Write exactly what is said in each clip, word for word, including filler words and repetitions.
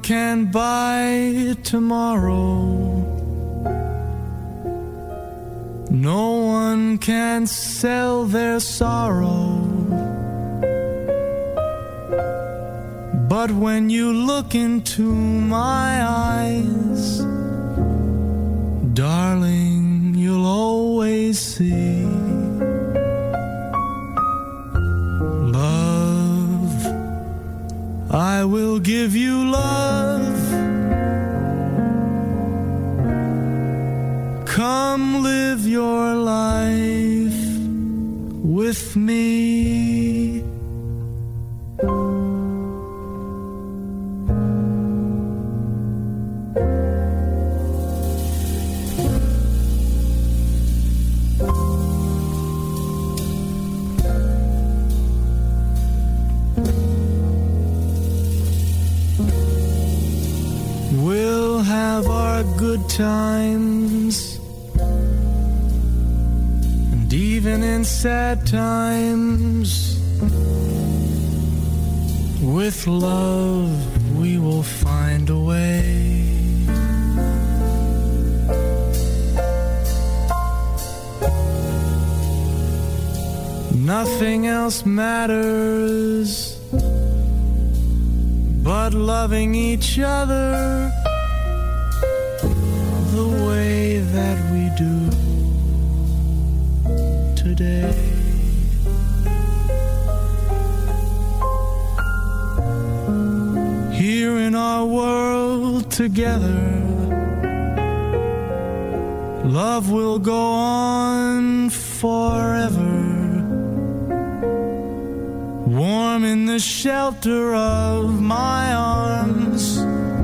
can buy tomorrow. No one can sell their sorrow. But when you look into my eyes, darling, you'll always see love. I will give you love. Come live your life with me. We'll have our good times, and even in sad times, with love we will find a way. Nothing else matters but loving each other the way that we do today. Here in our world together, love will go on forever. Warm in the shelter of my arms,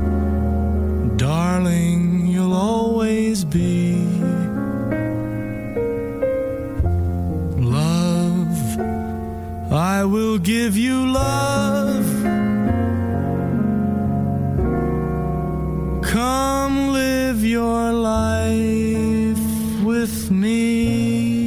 darling, you'll always be. Love, I will give you love. Come live your life with me.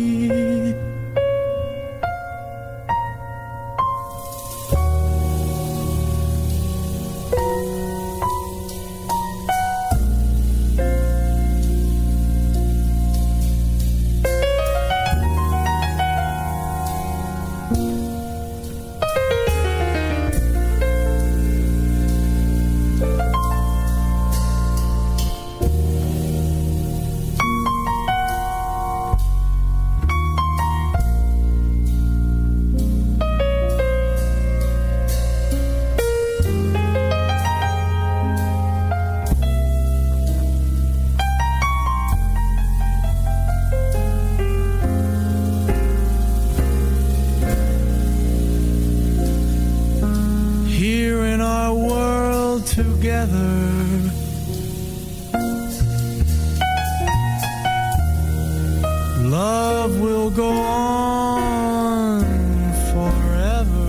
Love will go on forever.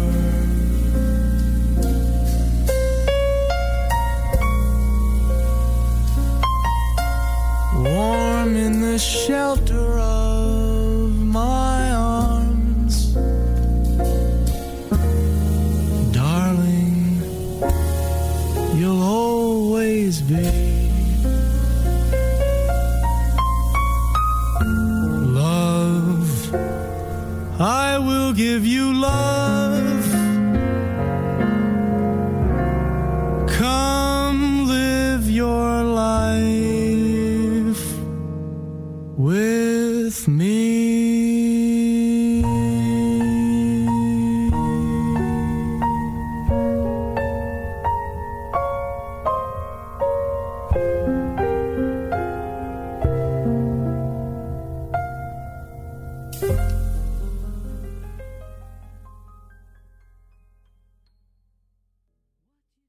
Warm in the shelter of my arms, darling, you'll always be. I will give you love. Come